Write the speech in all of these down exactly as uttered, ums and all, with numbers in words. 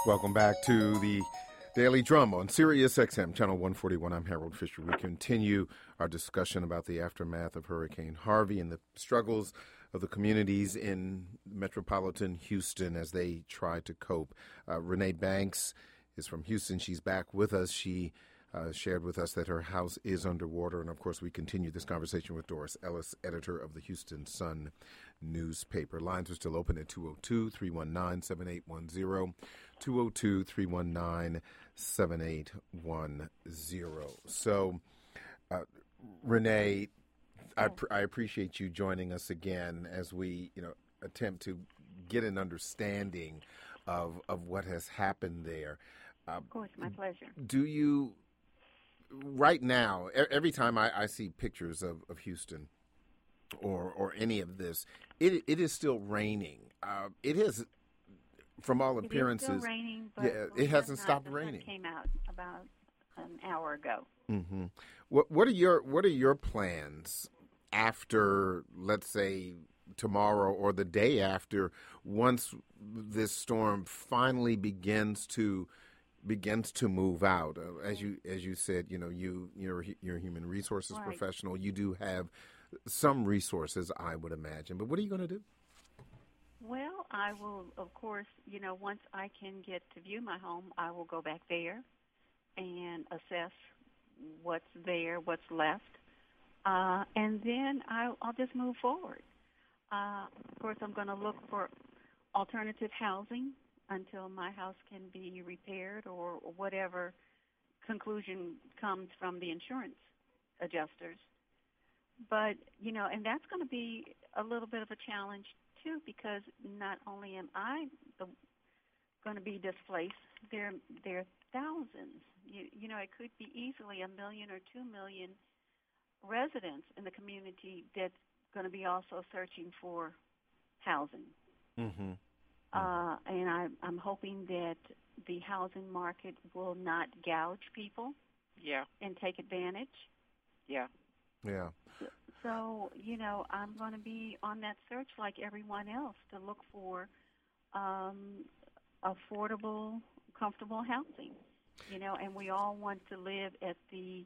Welcome back to the Daily Drum on Sirius X M, Channel one forty-one. I'm Harold Fisher. We continue our discussion about the aftermath of Hurricane Harvey and the struggles of the communities in metropolitan Houston as they try to cope. Uh, Renee Banks is from Houston. She's back with us. She uh, shared with us that her house is underwater. And, of course, we continue this conversation with Doris Ellis, editor of the Houston Sun newspaper. Lines are still open at two oh two, three one nine, seven eight one zero, two oh two, three one nine, seven eight one zero. So, uh, Renee, I, pr- I appreciate you joining us again as we, you know, attempt to get an understanding of of what has happened there. Uh, of course, my pleasure. Do you, right now, every time I, I see pictures of, of Houston or or any of this, it it is still raining. Uh, it is, from all appearances, it is still raining, but yeah, it hasn't not, stopped the raining. Sun came out about an hour ago. Mm-hmm. What what are your what are your plans after, let's say, tomorrow or the day after, once this storm finally begins to begins to move out? Uh, as you as you said, you know, you you're you're a human resources right. professional. You do have some resources, I would imagine. But what are you going to do? Well, I will, of course, you know, once I can get to view my home, I will go back there and assess what's there, what's left, uh, and then I'll, I'll just move forward. Uh, of course, I'm going to look for alternative housing until my house can be repaired or whatever conclusion comes from the insurance adjusters. But, you know, and that's going to be a little bit of a challenge, too, because not only am I the, going to be displaced, there, there are thousands. You, you know, it could be easily a million or two million residents in the community that's going to be also searching for housing. Mm-hmm. Uh, and I, I'm hoping that the housing market will not gouge people yeah. and take advantage. Yeah. Yeah. So, so, you know, I'm going to be on that search like everyone else to look for um, affordable, comfortable housing. You know, and we all want to live at the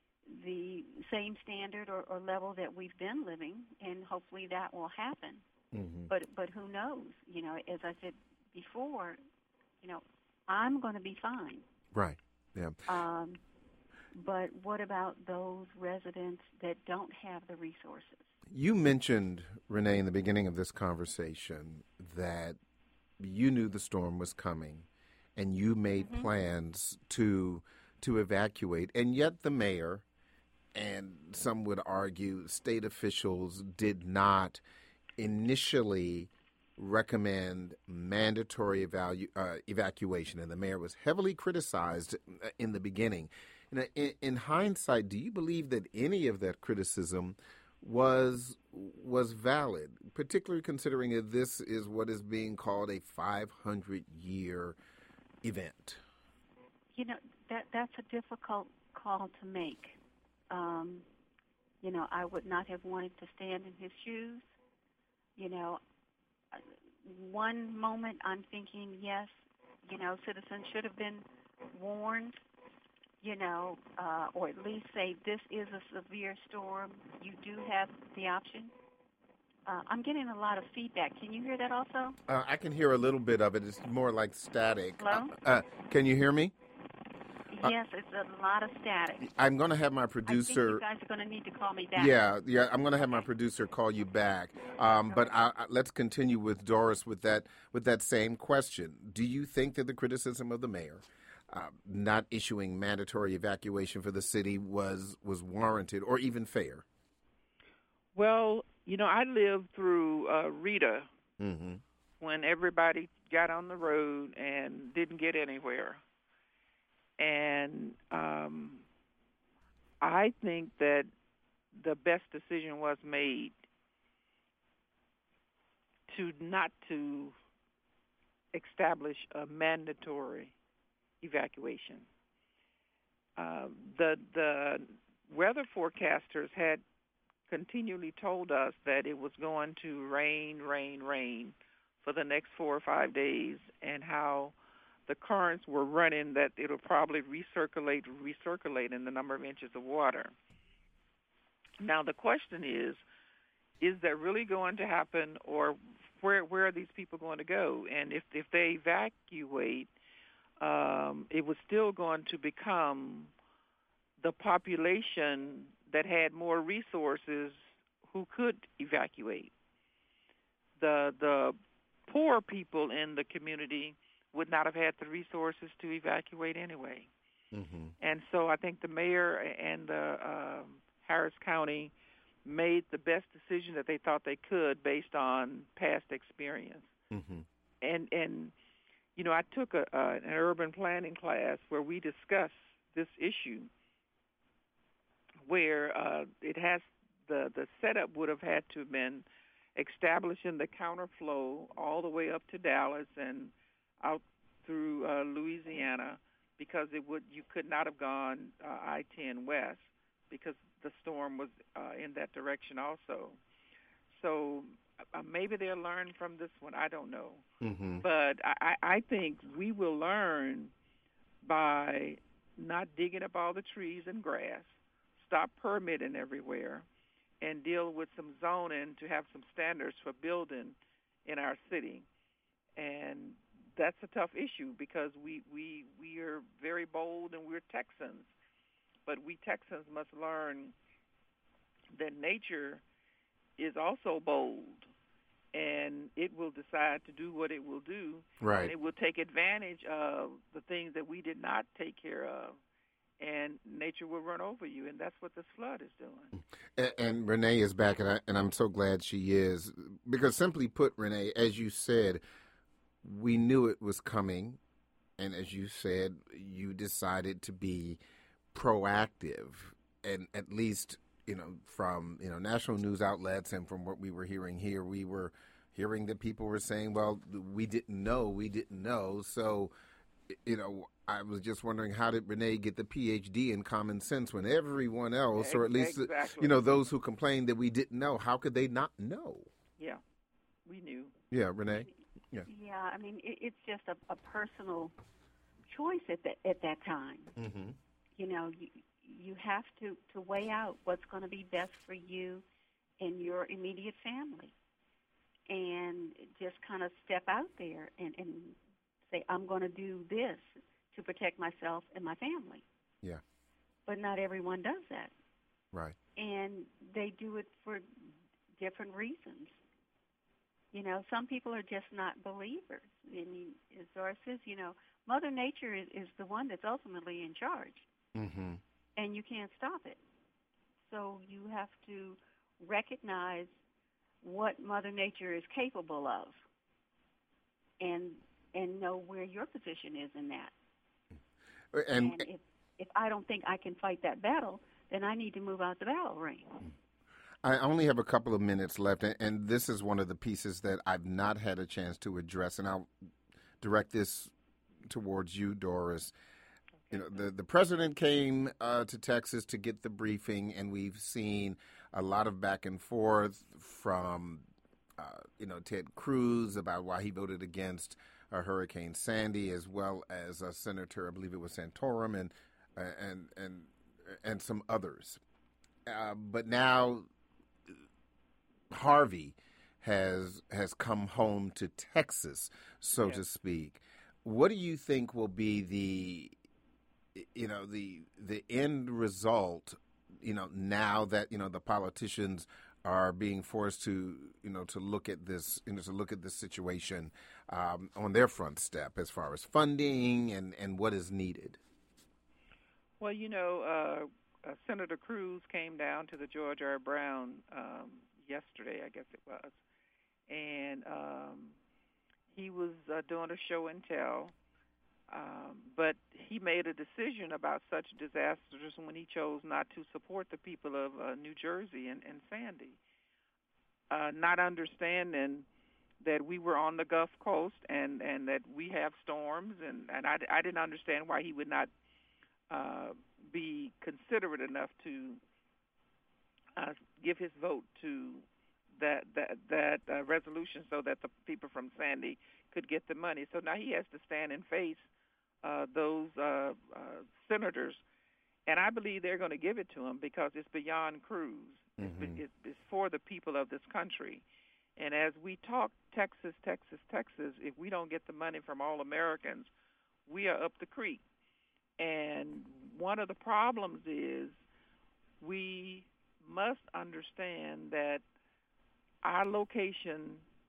the same standard or, or level that we've been living, and hopefully that will happen. Mm-hmm. But but who knows? You know, as I said before, you know, I'm going to be fine. Right. Yeah. Um, but what about those residents that don't have the resources? You mentioned, Renee, in the beginning of this conversation that you knew the storm was coming and you made mm-hmm. plans to to evacuate, and yet the mayor and some would argue state officials did not initially recommend mandatory evalu- uh, evacuation, and the mayor was heavily criticized in the beginning. In, in hindsight, do you believe that any of that criticism was was valid, particularly considering that this is what is being called a five hundred year event? You know, that that's a difficult call to make. Um, you know, I would not have wanted to stand in his shoes. You know, one moment I'm thinking, yes, you know, citizens should have been warned, you know, uh, or at least say this is a severe storm. You do have the option. Uh, I'm getting a lot of feedback. Can you hear that also? Uh, I can hear a little bit of it. It's more like static. Hello? Uh, uh, can you hear me? Yes, it's a lot of static. I'm going to have my producer. I think you guys are going to need to call me back. Yeah, yeah. I'm going to have my producer call you back. Um, but I, I, let's continue with Doris with that with that same question. Do you think that the criticism of the mayor uh, not issuing mandatory evacuation for the city was was warranted or even fair? Well, you know, I lived through uh, Rita mm-hmm. when everybody got on the road and didn't get anywhere. And um, I think that the best decision was made to not to establish a mandatory evacuation. Uh, the the weather forecasters had continually told us that it was going to rain, rain, rain for the next four or five days, and how the currents were running, that it'll probably recirculate, recirculate in the number of inches of water. Now the question is, is that really going to happen, or where where are these people going to go? And if if they evacuate, um, it was still going to become the population that had more resources who could evacuate. The the poor people in the community would not have had the resources to evacuate anyway. Mm-hmm. And so I think the mayor and the um, Harris County made the best decision that they thought they could based on past experience. Mm-hmm. And, and you know, I took a, uh, an urban planning class where we discussed this issue, where uh, it has the, the setup would have had to have been establishing the counterflow all the way up to Dallas and out through uh, Louisiana, because it would you could not have gone uh, I ten west, because the storm was uh, in that direction also. So uh, maybe they'll learn from this one. I don't know. Mm-hmm. But I, I think we will learn by not digging up all the trees and grass, stop permitting everywhere, and deal with some zoning to have some standards for building in our city. And that's a tough issue, because we, we, we are very bold and we're Texans. But we Texans must learn that nature is also bold, and it will decide to do what it will do. Right. And it will take advantage of the things that we did not take care of, and nature will run over you, and that's what this flood is doing. And, and Renee is back, and, I, and I'm so glad she is, because simply put, Renee, as you said, we knew it was coming, and as you said, you decided to be proactive, and at least, you know, from, you know, national news outlets and from what we were hearing here, we were hearing that people were saying, well, we didn't know, we didn't know. So, you know, I was just wondering, how did Renee get the P H D in common sense when everyone else, or at least, exactly. you know, those who complained that we didn't know, how could they not know? Yeah, we knew. Yeah, Renee? Yeah, yeah I mean, it, it's just a, a personal choice at that, at that time. Mm-hmm. You know, you, you have to, to weigh out what's going to be best for you and your immediate family, and just kind of step out there and, and say, I'm going to do this to protect myself and my family. Yeah. But not everyone does that. Right. And they do it for different reasons. You know, some people are just not believers. I mean, as Zora says, you know, Mother Nature is, is the one that's ultimately in charge. Mm-hmm. And you can't stop it. So you have to recognize what Mother Nature is capable of, and and know where your position is in that. And, and if, if I don't think I can fight that battle, then I need to move out the battle ring. I only have a couple of minutes left, and, and this is one of the pieces that I've not had a chance to address, and I'll direct this towards you, Doris. You know, the, the president came uh, to Texas to get the briefing, and we've seen a lot of back and forth from, uh, you know, Ted Cruz about why he voted against uh, Hurricane Sandy, as well as uh, Senator, I believe it was Santorum, and uh, and and and some others. Uh, but now Harvey has has come home to Texas, so yes. to speak. What do you think will be the you know, the the end result, you know, now that, you know, the politicians are being forced to, you know, to look at this, you know, to look at this situation um, on their front step as far as funding and, and what is needed? Well, you know, uh, uh, Senator Cruz came down to the George R. Brown um, yesterday, I guess it was, and um, he was uh, doing a show and tell. Um, but he made a decision about such disasters when he chose not to support the people of uh, New Jersey and, and Sandy, uh, not understanding that we were on the Gulf Coast and, and that we have storms, and, and I, I didn't understand why he would not uh, be considerate enough to uh, give his vote to that that, that uh, resolution so that the people from Sandy could get the money. So now he has to stand and face uh, those uh, uh, senators, and I believe they're going to give it to him because it's beyond Cruz. Mm-hmm. It's, it's for the people of this country. And as we talk Texas, Texas, Texas, if we don't get the money from all Americans, we are up the creek. And one of the problems is we must understand that our location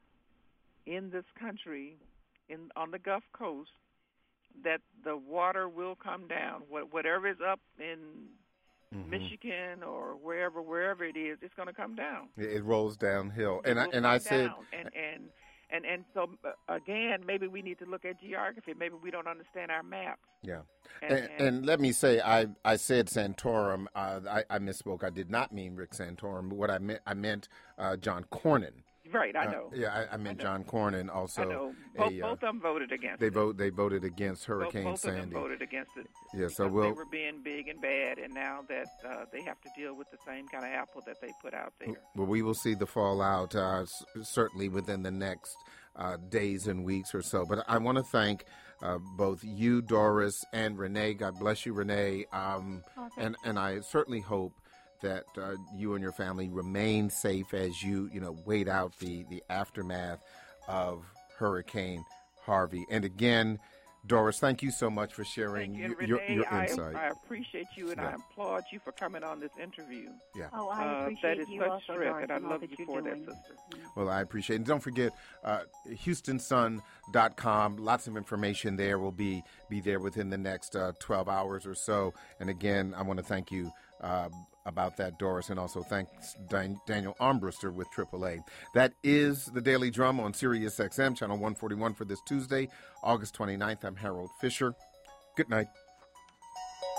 in this country, in on the Gulf Coast, that the water will come down. Whatever is up in mm-hmm. Michigan or wherever, wherever it is, it's going to come down. It rolls downhill. It and I, and I said, and and and and so uh, again, maybe we need to look at geography. Maybe we don't understand our maps. Yeah, and, and, and, and let me say, I I said Santorum. Uh, I, I misspoke. I did not mean Rick Santorum. What I meant, I meant uh, John Cornyn. Right, I know. Uh, yeah, I, I meant I John Cornyn also. I know. Both, a, both of them voted against they it. Vote, they voted against Hurricane both, both Sandy. Both of them voted against it. Yeah, so because we'll, they were being big and bad, and now that uh, they have to deal with the same kind of apple that they put out there. Well, we will see the fallout uh, s- certainly within the next uh, days and weeks or so. But I want to thank uh, both you, Doris, and Renee. God bless you, Renee. Um, oh, and, and I certainly hope that uh, you and your family remain safe as you, you know, wait out the, the aftermath of Hurricane Harvey. And again, Doris, thank you so much for sharing you, your, Renee, your I, insight. I appreciate you, and yeah. I applaud you for coming on this interview. Yeah. Oh, I uh, appreciate that is you such also, strength, Doris, and I and all love that you you're for doing. that, sister. Well, I appreciate it. And don't forget, uh, Houston Sun dot com. Lots of information there will be, be there within the next uh, twelve hours or so. And again, I want to thank you uh, about that, Doris, and also thanks Dan- Daniel Armbruster with triple A. That is the Daily Drum on Sirius X M, channel one forty-one for this Tuesday, August twenty-ninth. I'm Harold Fisher. Good night.